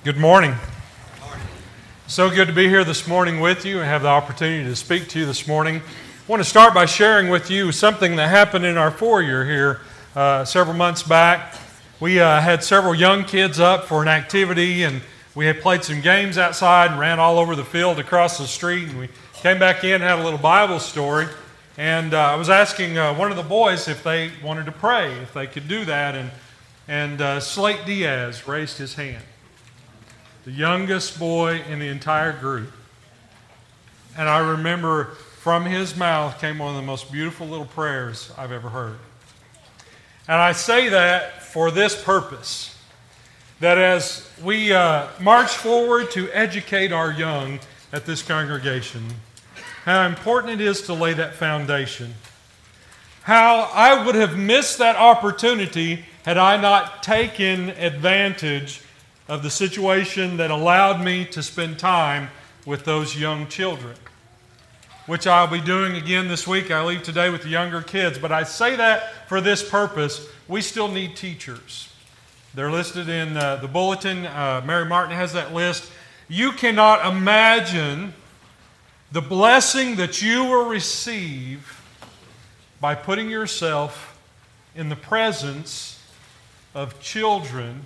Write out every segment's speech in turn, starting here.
Good morning. So good to be here this morning with you and have the opportunity to speak to you this morning. I want to start by sharing with you something that happened in our foyer here several months back. We had several young kids up for an activity, and we had played some games outside and ran all over the field across the street, and we came back in and had a little Bible story. And I was asking one of the boys if they wanted to pray, if they could do that, and Slate Diaz raised his hand. The youngest boy in the entire group. And I remember from his mouth came one of the most beautiful little prayers I've ever heard. And I say that for this purpose, that as we march forward to educate our young at this congregation, how important it is to lay that foundation. How I would have missed that opportunity had I not taken advantage of the situation that allowed me to spend time with those young children, which I'll be doing again this week. I leave today with the younger kids, but I say that for this purpose. We still need teachers. They're listed in the bulletin. Mary Martin has that list. You cannot imagine the blessing that you will receive by putting yourself in the presence of children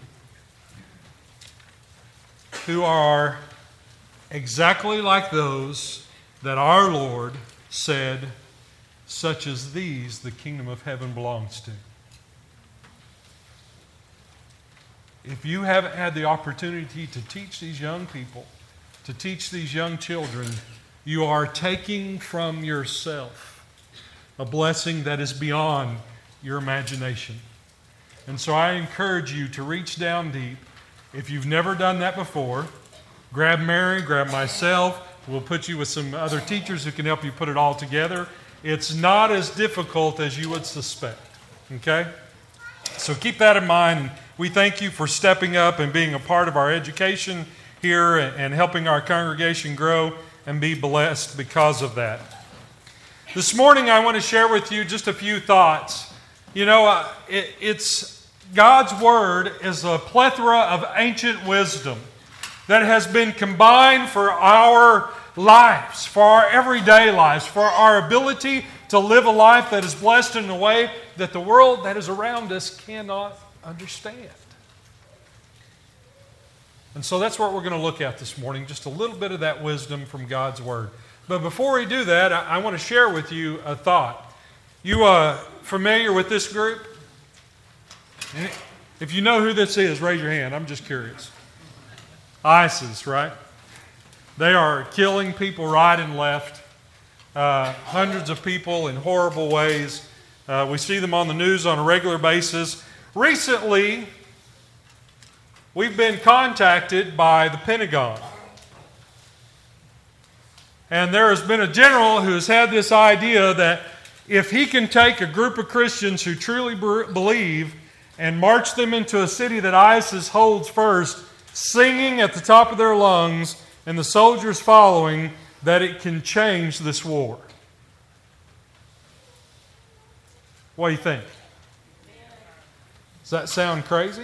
who are exactly like those that our Lord said, such as these, the kingdom of heaven belongs to. If you haven't had the opportunity to teach these young people, to teach these young children, you are taking from yourself a blessing that is beyond your imagination. And so I encourage you to reach down deep. If you've never done that before, grab Mary, grab myself. We'll put you with some other teachers who can help you put it all together. It's not as difficult as you would suspect. Okay? So keep that in mind. We thank you for stepping up and being a part of our education here and helping our congregation grow and be blessed because of that. This morning I want to share with you just a few thoughts. You know, it's God's Word is a plethora of ancient wisdom that has been combined for our lives, for our everyday lives, for our ability to live a life that is blessed in a way that the world that is around us cannot understand. And so that's what we're going to look at this morning, just a little bit of that wisdom from God's Word. But before we do that, I want to share with you a thought. You familiar with this group? If you know who this is, raise your hand. I'm just curious. ISIS, right? They are killing people right and left. Hundreds of people in horrible ways. We see them on the news on a regular basis. Recently, we've been contacted by the Pentagon. And there has been a general who has had this idea that if he can take a group of Christians who truly believe and march them into a city that ISIS holds first, singing at the top of their lungs, and the soldiers following, that it can change this war. What do you think? Does that sound crazy?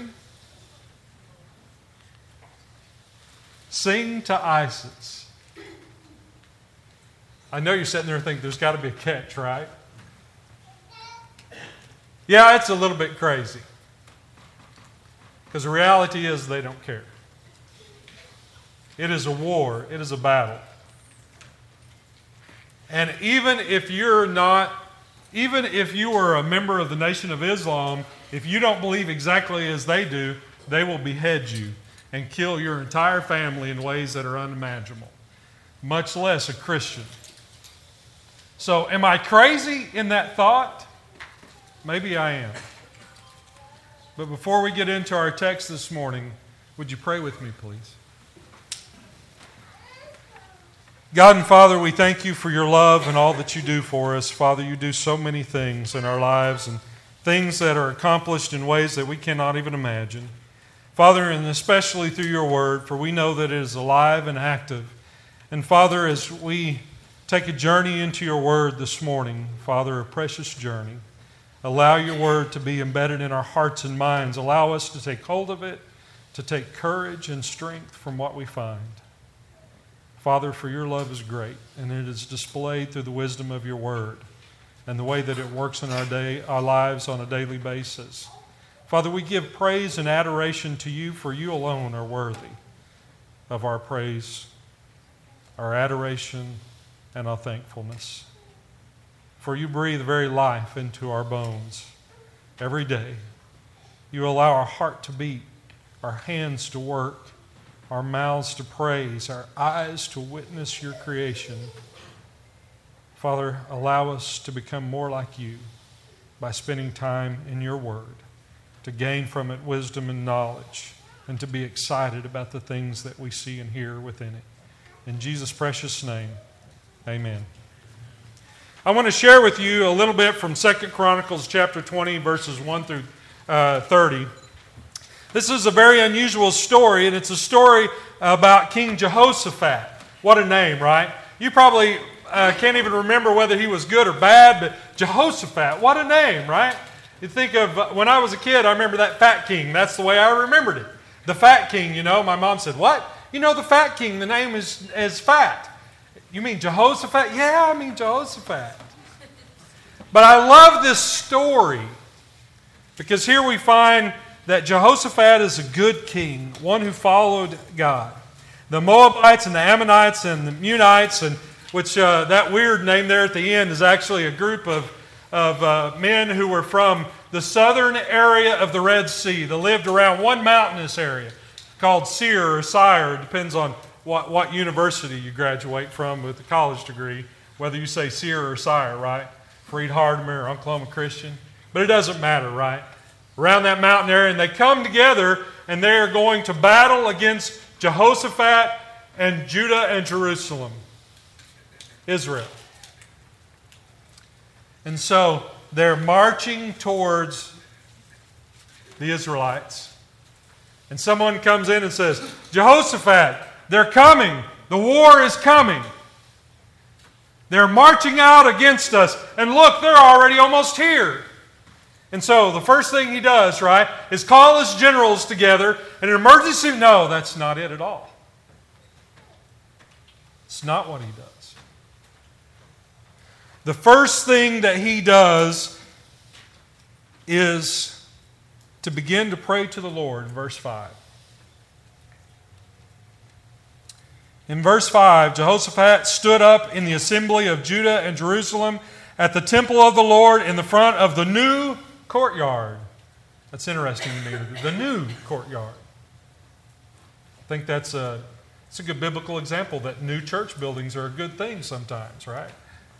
Sing to ISIS. I know you're sitting there thinking there's got to be a catch, right? Yeah, it's a little bit crazy. Because the reality is they don't care. It is a war. It is a battle. And even if you are a member of the Nation of Islam, if you don't believe exactly as they do, they will behead you and kill your entire family in ways that are unimaginable, much less a Christian. So, am I crazy in that thought? Maybe I am. But before we get into our text this morning, would you pray with me, please? God and Father, we thank you for your love and all that you do for us. Father, you do so many things in our lives and things that are accomplished in ways that we cannot even imagine. Father, and especially through your word, for we know that it is alive and active. And Father, as we take a journey into your word this morning, Father, a precious journey, allow your word to be embedded in our hearts and minds. Allow us to take hold of it, to take courage and strength from what we find. Father, for your love is great, and it is displayed through the wisdom of your word and the way that it works in our lives on a daily basis. Father, we give praise and adoration to you, for you alone are worthy of our praise, our adoration, and our thankfulness. For you breathe very life into our bones every day. You allow our heart to beat, our hands to work, our mouths to praise, our eyes to witness your creation. Father, allow us to become more like you by spending time in your word, to gain from it wisdom and knowledge, and to be excited about the things that we see and hear within it. In Jesus' precious name, amen. I want to share with you a little bit from 2 Chronicles chapter 20, verses 1 through 30. This is a very unusual story, and it's a story about King Jehoshaphat. What a name, right? You probably can't even remember whether he was good or bad, but Jehoshaphat, what a name, right? You think of, when I was a kid, I remember that Fat King. That's the way I remembered it. The Fat King, you know. My mom said, what? You know the Fat King, the name is Fat. You mean Jehoshaphat? Yeah, I mean Jehoshaphat. But I love this story because here we find that Jehoshaphat is a good king, one who followed God. The Moabites and the Ammonites and the Munites, and which that weird name there at the end is actually a group of men who were from the southern area of the Red Sea. They lived around one mountainous area called Seir or Sire. It depends on what university you graduate from with a college degree, whether you say Seir or Sire, right? Freed Hardeman or Oklahoma Christian. But it doesn't matter, right? Around that mountain area, and they come together and they are going to battle against Jehoshaphat and Judah and Jerusalem, Israel. And so they're marching towards the Israelites. And someone comes in and says, Jehoshaphat, they're coming. The war is coming. They're marching out against us. And look, they're already almost here. And so the first thing he does, right, is call his generals together. And an emergency, no, that's not it at all. It's not what he does. The first thing that he does is to begin to pray to the Lord in verse 5. In verse 5, Jehoshaphat stood up in the assembly of Judah and Jerusalem at the temple of the Lord in the front of the new courtyard. That's interesting to me, the new courtyard. I think it's a good biblical example that new church buildings are a good thing sometimes, right?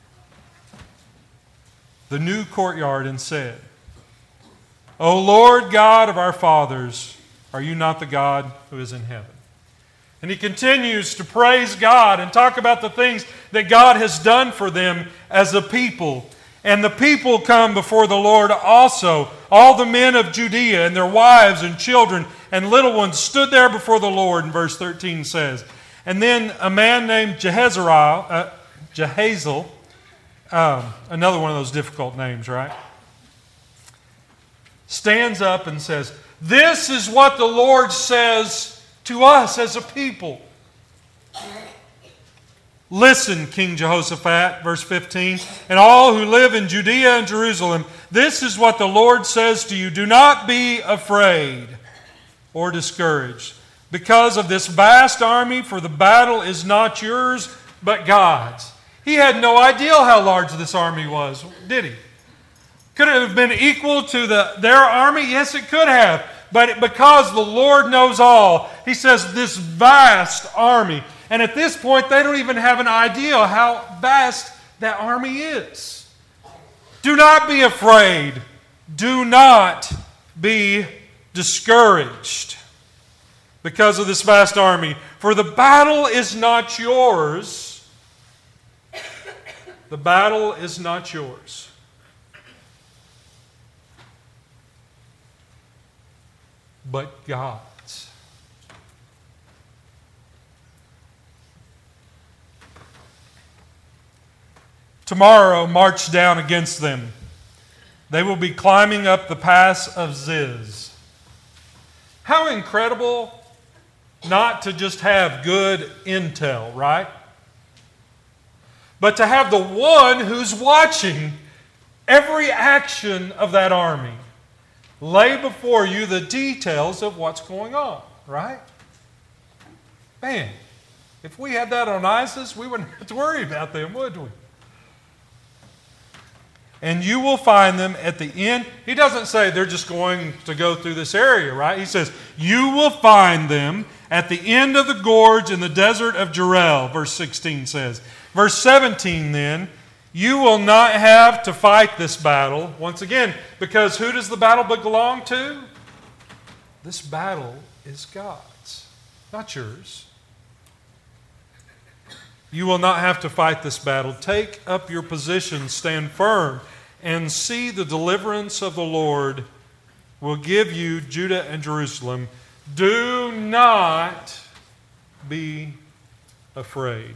The new courtyard, and said, O Lord God of our fathers, are you not the God who is in heaven? And he continues to praise God and talk about the things that God has done for them as a people. And the people come before the Lord also. All the men of Judea and their wives and children and little ones stood there before the Lord, and verse 13 says. And then a man named Jehazel, another one of those difficult names, right? Stands up and says, this is what the Lord says to us as a people. Listen, King Jehoshaphat, verse 15, and all who live in Judea and Jerusalem, this is what the Lord says to you. Do not be afraid or discouraged because of this vast army, for the battle is not yours, but God's. He had no idea how large this army was, did he? Could it have been equal to their army? Yes, it could have. But because the Lord knows all, he says this vast army. And at this point, they don't even have an idea how vast that army is. Do not be afraid. Do not be discouraged because of this vast army. For the battle is not yours. The battle is not yours, but God's. Tomorrow march down against them. They will be climbing up the pass of Ziz. How incredible not to just have good intel, right? But to have the one who's watching every action of that army lay before you the details of what's going on, right? Man, if we had that on ISIS, we wouldn't have to worry about them, would we? And you will find them at the end. He doesn't say they're just going to go through this area, right? He says, you will find them at the end of the gorge in the desert of Jeruel, verse 16 says. Verse 17 then, you will not have to fight this battle, once again, because who does the battle belong to? This battle is God's, not yours. You will not have to fight this battle. Take up your position, stand firm, and see the deliverance of the Lord will give you Judah and Jerusalem. Do not be afraid.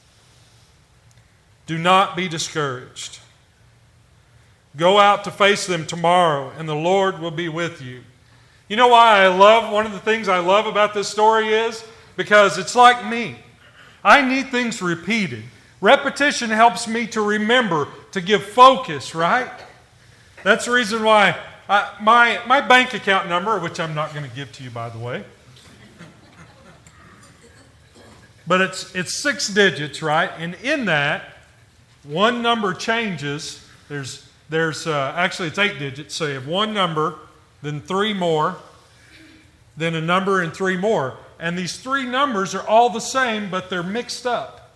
Do not be discouraged. Go out to face them tomorrow, and the Lord will be with you. You know why one of the things I love about this story is because it's like me. I need things repeated. Repetition helps me to remember, to give focus, right? That's the reason why my bank account number, which I'm not going to give to you, by the way, but it's 6 digits, right? And in that, one number changes. Actually, it's 8 digits. So you have one number, then 3 more, then a number and 3 more. And these 3 numbers are all the same, but they're mixed up.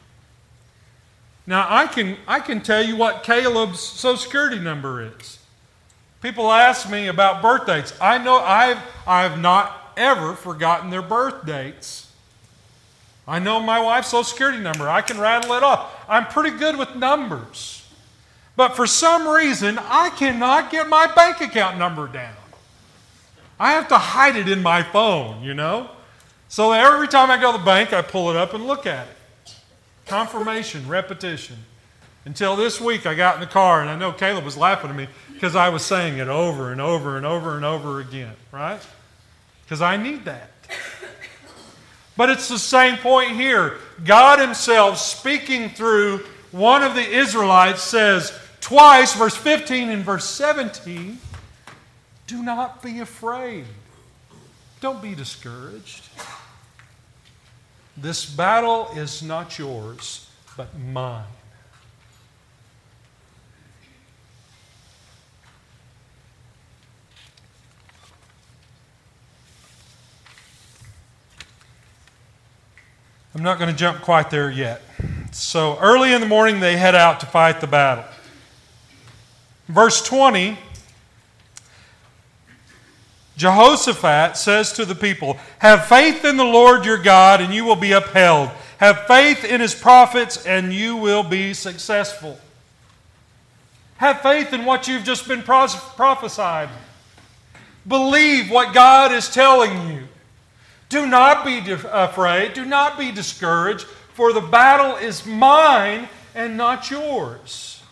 Now, I can tell you what Caleb's Social Security number is. People ask me about birth dates. I know I've not ever forgotten their birth dates. I know my wife's Social Security number. I can rattle it off. I'm pretty good with numbers. But for some reason, I cannot get my bank account number down. I have to hide it in my phone, you know? So every time I go to the bank, I pull it up and look at it. Confirmation, repetition. Until this week, I got in the car, and I know Caleb was laughing at me because I was saying it over and over and over and over again, right? Because I need that. But it's the same point here. God Himself, speaking through one of the Israelites, says twice, verse 15 and verse 17, do not be afraid. Don't be discouraged. This battle is not yours, but mine. I'm not going to jump quite there yet. So early in the morning, they head out to fight the battle. Verse 20, Jehoshaphat says to the people, have faith in the Lord your God and you will be upheld. Have faith in His prophets and you will be successful. Have faith in what you've just been prophesied. Believe what God is telling you. Do not be afraid. Do not be discouraged, for the battle is mine and not yours.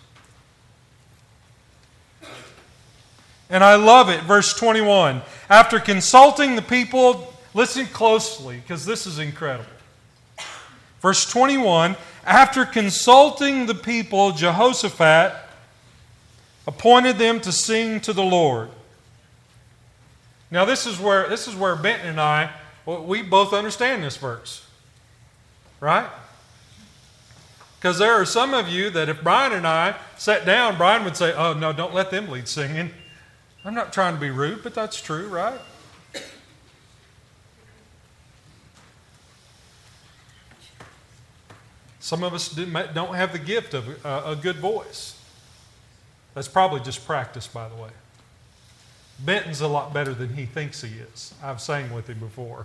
And I love it. Verse 21. After consulting the people, listen closely, because this is incredible. Verse 21. After consulting the people, Jehoshaphat appointed them to sing to the Lord. Now this is where Benton and I, we both understand this verse, right? Because there are some of you that if Brian and I sat down, Brian would say, oh, no, don't let them lead singing. I'm not trying to be rude, but that's true, right? Some of us don't have the gift of a good voice. That's probably just practice, by the way. Benton's a lot better than he thinks he is. I've sang with him before.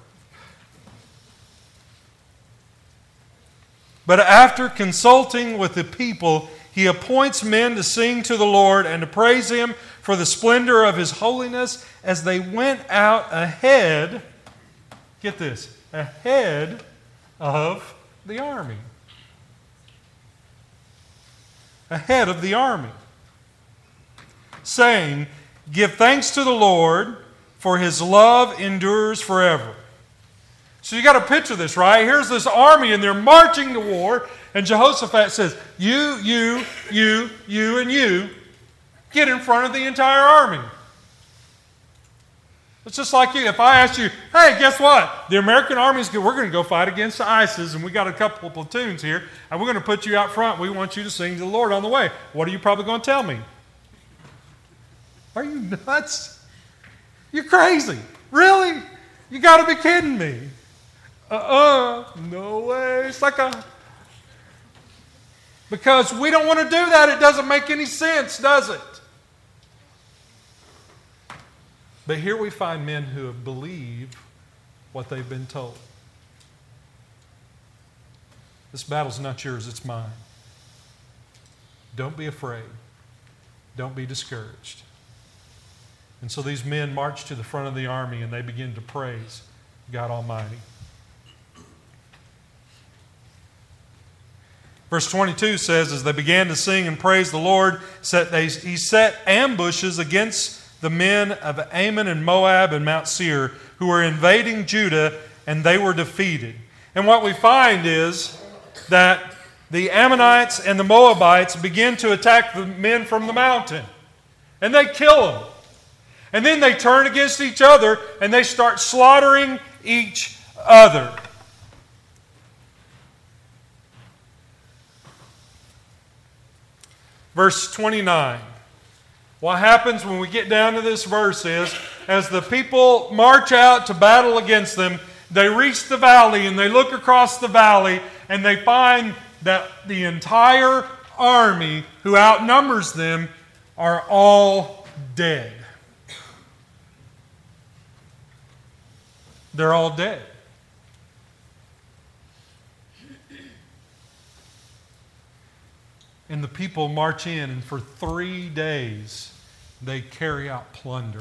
But after consulting with the people, he appoints men to sing to the Lord and to praise Him for the splendor of His holiness as they went out ahead, get this, ahead of the army. Ahead of the army. Saying, give thanks to the Lord, for His love endures forever. So you got to picture this, right? Here's this army, and they're marching to war, and Jehoshaphat says, you, and you, get in front of the entire army. It's just like you. If I asked you, hey, guess what? The American Army's good. We're going to go fight against the ISIS, and we got a couple of platoons here, and we're going to put you out front. We want you to sing to the Lord on the way. What are you probably going to tell me? Are you nuts? You're crazy. Really? You got to be kidding me. No way. It's like because we don't want to do that. It doesn't make any sense, does it? But here we find men who have believed what they've been told. This battle's not yours, it's mine. Don't be afraid. Don't be discouraged. And so these men march to the front of the army and they begin to praise God Almighty. Verse 22 says, as they began to sing and praise the Lord, He set ambushes against the men of Ammon and Moab and Mount Seir, who were invading Judah, and they were defeated. And what we find is that the Ammonites and the Moabites begin to attack the men from the mountain. And they kill them. And then they turn against each other, and they start slaughtering each other. Verse 29. What happens when we get down to this verse is, as the people march out to battle against them, they reach the valley and they look across the valley and they find that the entire army who outnumbers them are all dead. They're all dead. And the people march in, and for 3 days they carry out plunder.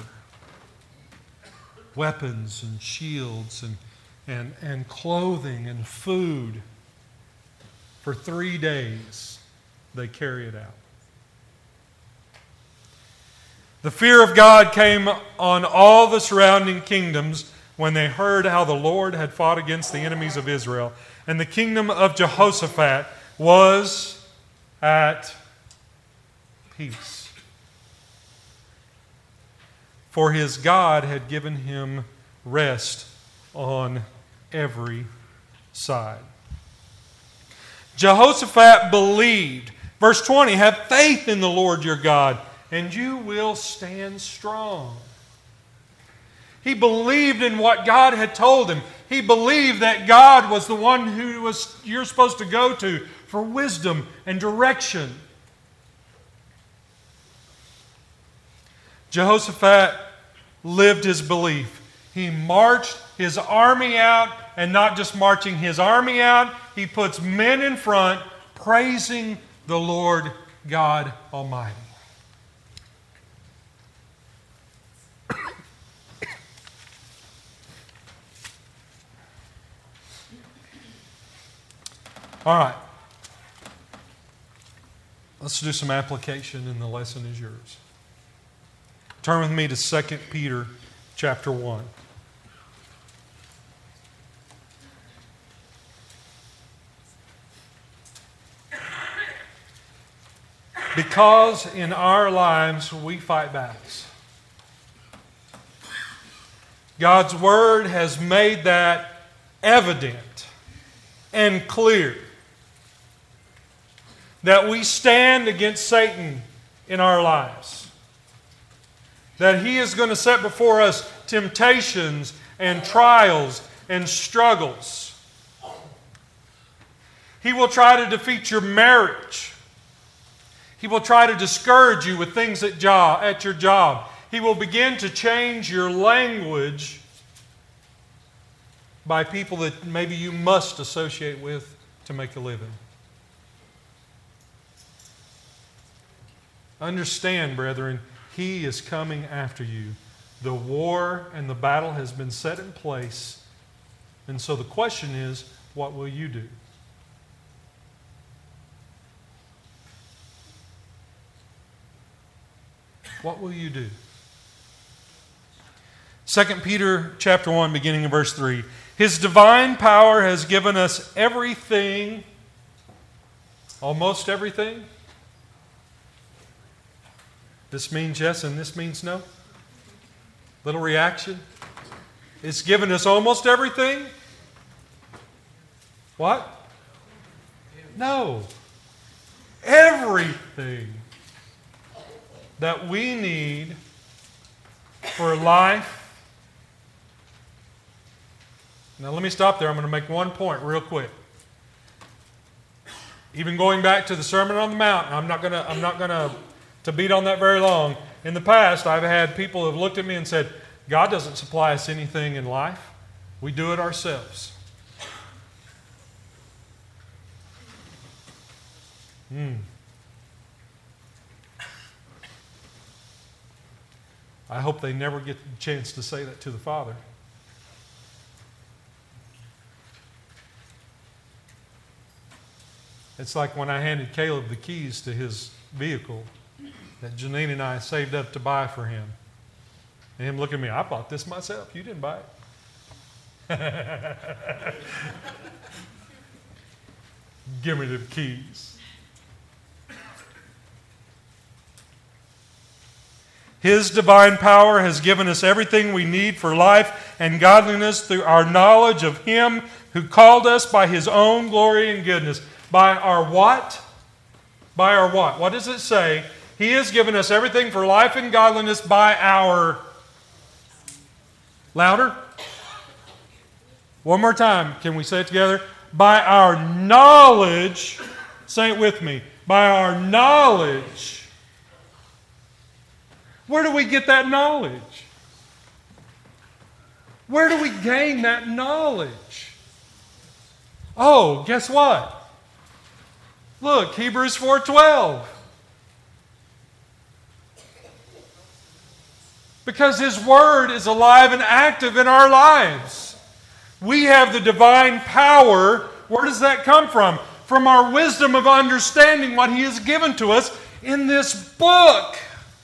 Weapons and shields and clothing and food. For 3 days they carry it out. The fear of God came on all the surrounding kingdoms when they heard how the Lord had fought against the enemies of Israel. And the kingdom of Jehoshaphat was at peace. For his God had given him rest on every side. Jehoshaphat believed. Verse 20, have faith in the Lord your God, and you will stand strong. He believed in what God had told him. He believed that God was the one who you're supposed to go to for wisdom and direction. Jehoshaphat lived his belief. He marched his army out, and not just marching his army out, he puts men in front praising the Lord God Almighty. All right. Let's do some application, and the lesson is yours. Turn with me to 2 Peter chapter 1. Because in our lives we fight battles. God's Word has made that evident and clear. That we stand against Satan in our lives. That he is going to set before us temptations and trials and struggles. He will try to defeat your marriage. He will try to discourage you with things at your job. He will begin to change your language by people that maybe you must associate with to make a living. Understand, brethren, he is coming after you. The war and the battle has been set in place. And so the question is, what will you do? What will you do? 2 Peter chapter 1, beginning in verse 3. His divine power has given us everything, almost everything. This means yes and this means no. Little reaction. It's given us almost everything. What? No. Everything that we need for life. Now let me stop there. I'm going to make one point real quick. Even going back to the Sermon on the Mount, I'm not going to beat on that very long. In the past, I've had people who have looked at me and said, God doesn't supply us anything in life. We do it ourselves. I hope they never get the chance to say that to the Father. It's like when I handed Caleb the keys to his vehicle that Janine and I saved up to buy for him. And him looking at me, I bought this myself. You didn't buy it. Give me the keys. His divine power has given us everything we need for life and godliness through our knowledge of Him who called us by His own glory and goodness. By our what? By our what? What does it say? He has given us everything for life and godliness by our... Louder? One more time. Can we say it together? By our knowledge. Say it with me. By our knowledge. Where do we get that knowledge? Where do we gain that knowledge? Oh, guess what? Look, Hebrews 4:12. Because His Word is alive and active in our lives. We have the divine power. Where does that come from? From our wisdom of understanding what He has given to us in this book.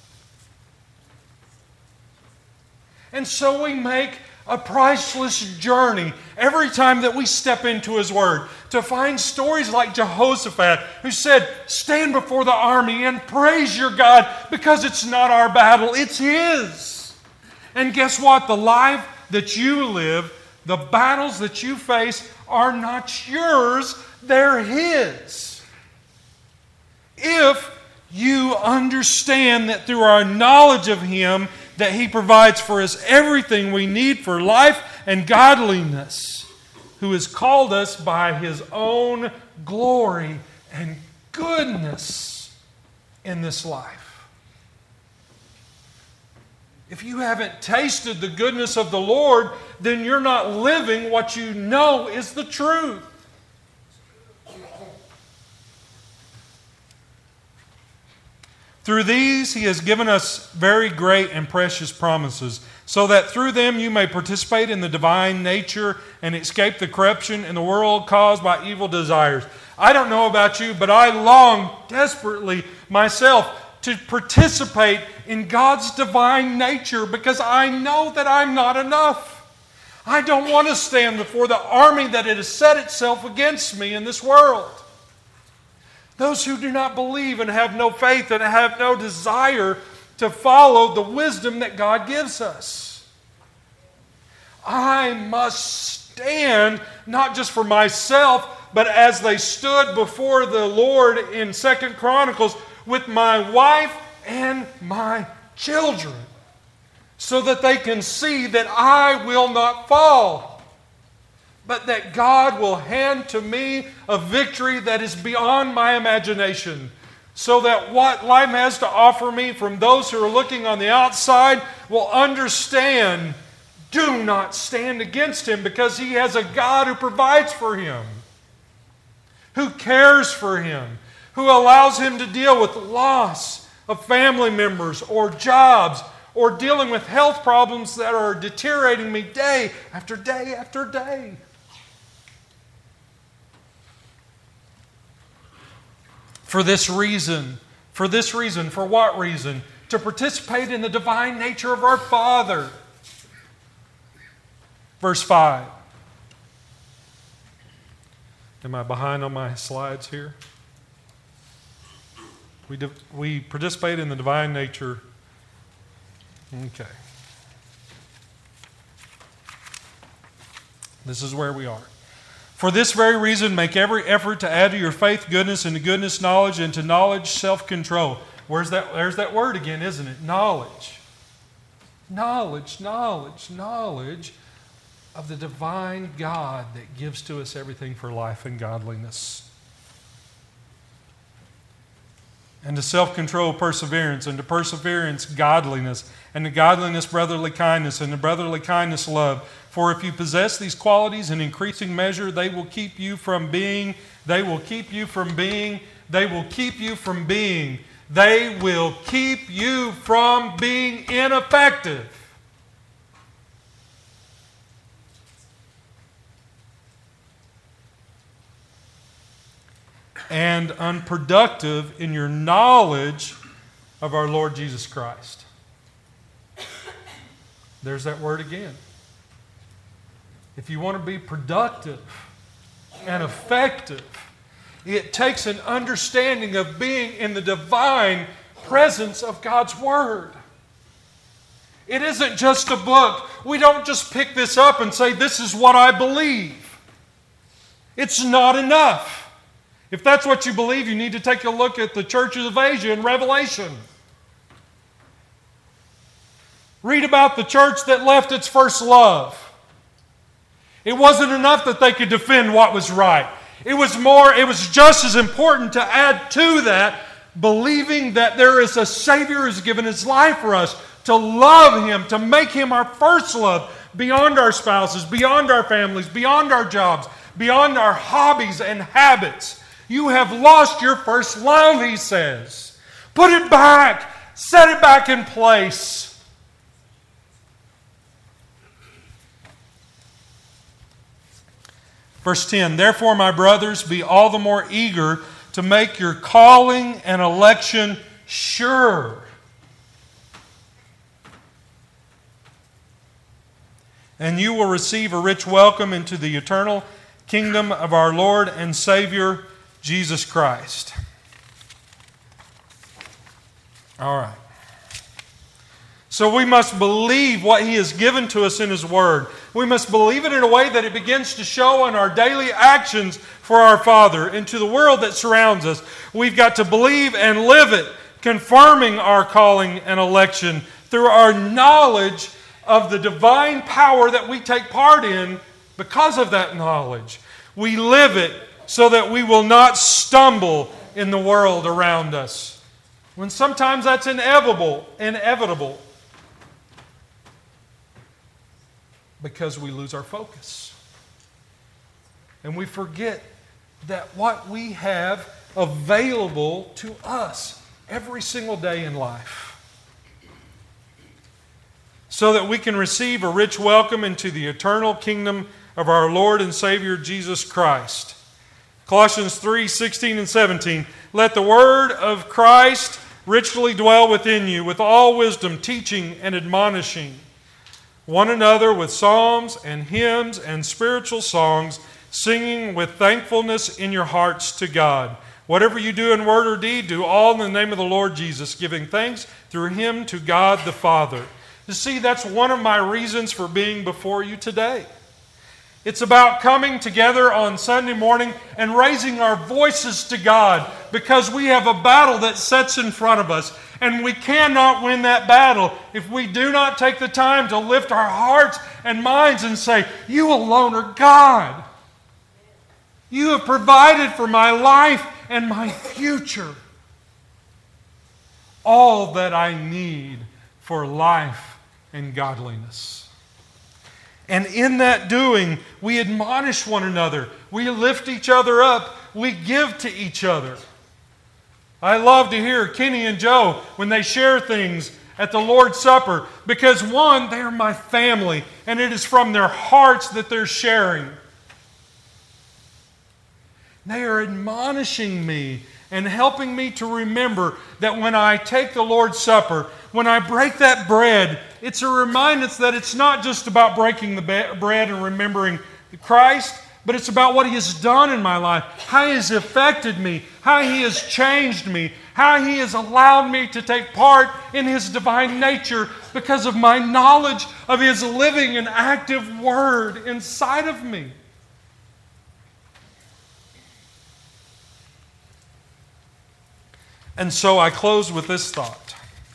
And so we make a priceless journey every time that we step into His Word to find stories like Jehoshaphat, who said, stand before the army and praise your God because it's not our battle, it's His. And guess what? The life that you live, the battles that you face are not yours, they're His. If you understand that through our knowledge of Him, that He provides for us everything we need for life and godliness, who has called us by His own glory and goodness in this life. If you haven't tasted the goodness of the Lord, then you're not living what you know is the truth. Through these He has given us very great and precious promises, so that through them you may participate in the divine nature and escape the corruption in the world caused by evil desires. I don't know about you, but I long desperately myself to participate in God's divine nature because I know that I'm not enough. I don't want to stand before the army that it has set itself against me in this world. Those who do not believe and have no faith and have no desire to follow the wisdom that God gives us. I must stand not just for myself, but as they stood before the Lord in 2 Chronicles with my wife and my children, so that they can see that I will not fall, but that God will hand to me a victory that is beyond my imagination, so that what life has to offer me from those who are looking on the outside will understand, do not stand against him, because he has a God who provides for him, who cares for him, who allows him to deal with loss of family members or jobs, or dealing with health problems that are deteriorating me day after day after day. For what reason? To participate in the divine nature of our Father. verse 5. Am I behind on my slides here? We participate in the divine nature. Okay. This is where we are. For this very reason, make every effort to add to your faith goodness, and to goodness knowledge, and to knowledge self-control. There's that word again, isn't it? Knowledge. Knowledge of the divine God that gives to us everything for life and godliness. And to self-control, perseverance, and to perseverance, godliness, and to godliness, brotherly kindness, and to brotherly kindness, love. For if you possess these qualities in increasing measure, they will keep you from being ineffective. And unproductive in your knowledge of our Lord Jesus Christ. There's that word again. If you want to be productive and effective, it takes an understanding of being in the divine presence of God's Word. It isn't just a book. We don't just pick this up and say, this is what I believe. It's not enough. If that's what you believe, you need to take a look at the churches of Asia in Revelation. Read about the church that left its first love. It wasn't enough that they could defend what was right. It was just as important to add to that, believing that there is a Savior who has given His life for us, to love Him, to make Him our first love, beyond our spouses, beyond our families, beyond our jobs, beyond our hobbies and habits. You have lost your first love, he says. Put it back. Set it back in place. Verse 10, therefore, my brothers, be all the more eager to make your calling and election sure. And you will receive a rich welcome into the eternal kingdom of our Lord and Savior, Jesus Christ. All right. So we must believe what He has given to us in His Word. We must believe it in a way that it begins to show in our daily actions for our Father and to the world that surrounds us. We've got to believe and live it, confirming our calling and election through our knowledge of the divine power that we take part in because of that knowledge. We live it so that we will not stumble in the world around us. When sometimes that's inevitable. Because we lose our focus. And we forget that what we have available to us every single day in life. So that we can receive a rich welcome into the eternal kingdom of our Lord and Savior Jesus Christ. Colossians 3:16 and 17. Let the word of Christ richly dwell within you with all wisdom, teaching and admonishing one another with psalms and hymns and spiritual songs, singing with thankfulness in your hearts to God. Whatever you do in word or deed, do all in the name of the Lord Jesus, giving thanks through Him to God the Father. You see, that's one of my reasons for being before you today. It's about coming together on Sunday morning and raising our voices to God because we have a battle that sits in front of us, and we cannot win that battle if we do not take the time to lift our hearts and minds and say, You alone are God. You have provided for my life and my future all that I need for life and godliness. And in that doing, we admonish one another. We lift each other up. We give to each other. I love to hear Kenny and Joe when they share things at the Lord's Supper because, one, they are my family, and it is from their hearts that they're sharing. They are admonishing me and helping me to remember that when I take the Lord's Supper, when I break that bread, it's a reminder that it's not just about breaking the bread and remembering Christ, but it's about what He has done in my life, how He has affected me, how He has changed me, how He has allowed me to take part in His divine nature because of my knowledge of His living and active Word inside of me. And so I close with this thought.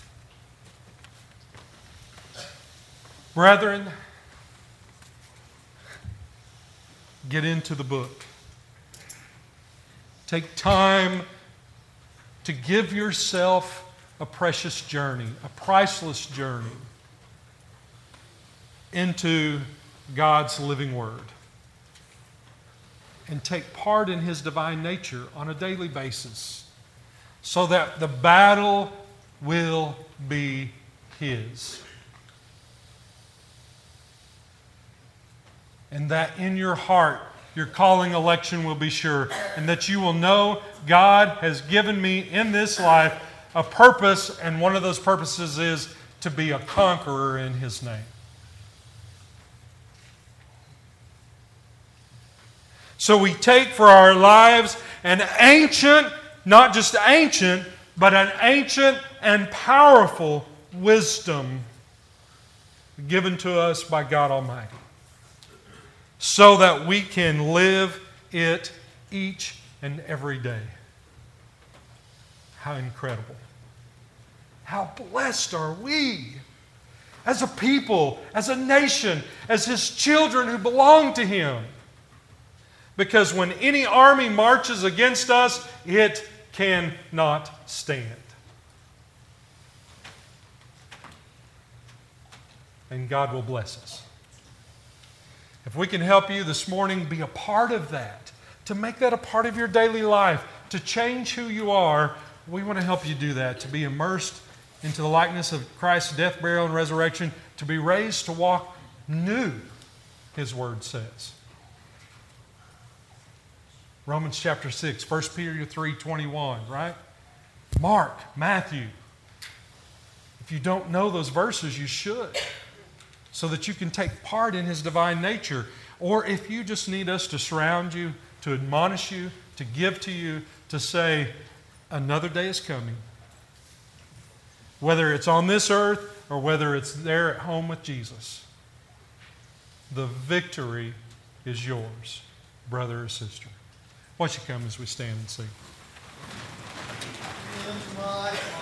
Brethren, get into the book. Take time to give yourself a precious journey, a priceless journey into God's living Word. And take part in His divine nature on a daily basis, so that the battle will be His. And that in your heart, your calling election will be sure. And that you will know God has given me in this life a purpose, and one of those purposes is to be a conqueror in His name. So we take for our lives an ancient, not just ancient, but an ancient and powerful wisdom given to us by God Almighty, so that we can live it each and every day. How incredible. How blessed are we as a people, as a nation, as His children who belong to Him. Because when any army marches against us, it cannot stand. And God will bless us. If we can help you this morning be a part of that, to make that a part of your daily life, to change who you are, we want to help you do that, to be immersed into the likeness of Christ's death, burial, and resurrection, to be raised to walk new, His Word says. Romans chapter 6, 1 Peter 3:21, right? Mark, Matthew. If you don't know those verses, you should, so that you can take part in His divine nature. Or if you just need us to surround you, to admonish you, to give to you, to say, another day is coming. Whether it's on this earth or whether it's there at home with Jesus, the victory is yours, brother or sister. Why don't you come as we stand and sing?